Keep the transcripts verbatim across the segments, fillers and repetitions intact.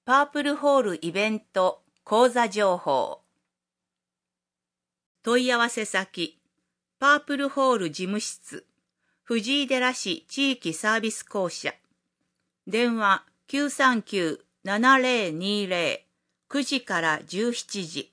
パープルホールイベント講座情報。問い合わせ先、パープルホール事務室、藤井寺市地域サービス公社。電話 きゅうさんきゅう ななぜろにぜろ くじからじゅうしちじ。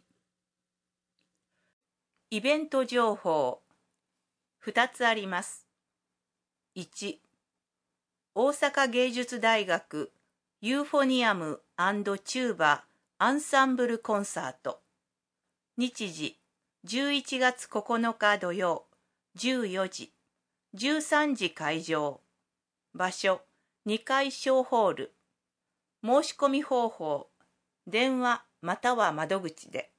イベント情報。ふたつあります。いち、大阪芸術大学ユーフォニアム&チューバアンサンブルコンサート。日時じゅういちがつここのか土曜じゅうよじ、じゅうさんじ会場。場所にかい小ホール。申し込み方法、電話または窓口で。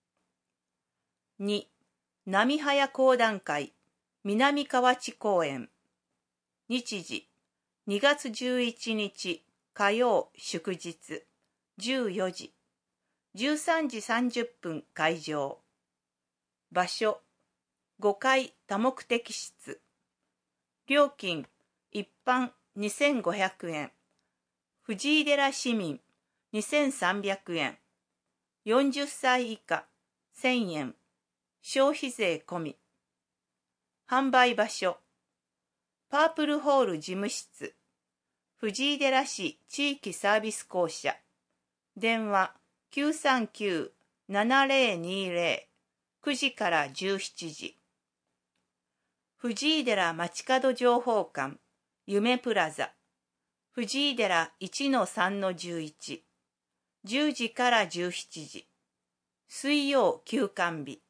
に、波早講談会南河内公園。日時にがつじゅういちにち火曜祝日じゅうよじ、じゅうさんじさんじゅっぷん会場。場所ごかい多目的室。料金一般にせんごひゃくえん、藤井寺市民にせんさんびゃくえん、よんじゅっさい以下せんえん、消費税込み。販売場所パープルホール事務室、藤井寺市地域サービス公社。電話 きゅうさんきゅう ななぜろにぜろ くじからじゅうしちじ。藤井寺街角情報館夢プラザ、藤井寺 いちのさんのじゅういち、じゅうじからじゅうしちじ。水曜休館日。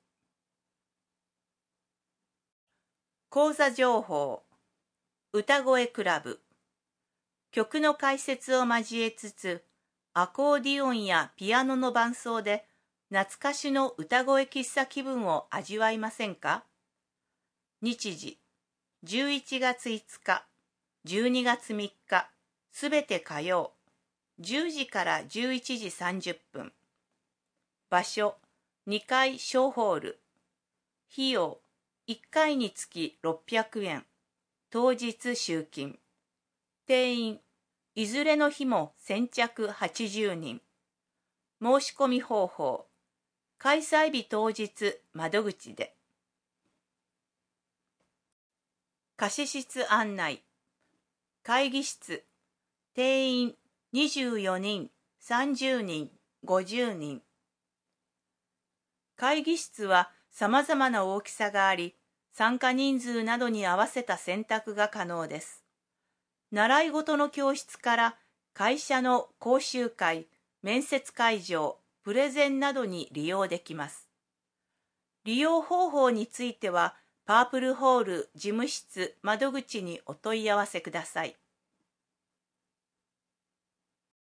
講座情報。歌声クラブ。曲の解説を交えつつ、アコーディオンやピアノの伴奏で懐かしの歌声喫茶気分を味わいませんか？日時じゅういちがついつか、じゅうにがつみっか、すべて火曜、じゅうじからじゅういちじさんじゅっぷん。場所にかい小ホール。費用いっかいにつきろっぴゃくえん、当日集金。定員いずれの日も先着はちじゅうにん。申し込み方法、開催日当日窓口で。貸室案内。会議室、定員にじゅうよにん、さんじゅうにん、ごじゅうにん。会議室は様々な大きさがあり、参加人数などに合わせた選択が可能です。習い事の教室から会社の講習会、面接会場、プレゼンなどに利用できます。利用方法については、パープルホール事務室窓口にお問い合わせください。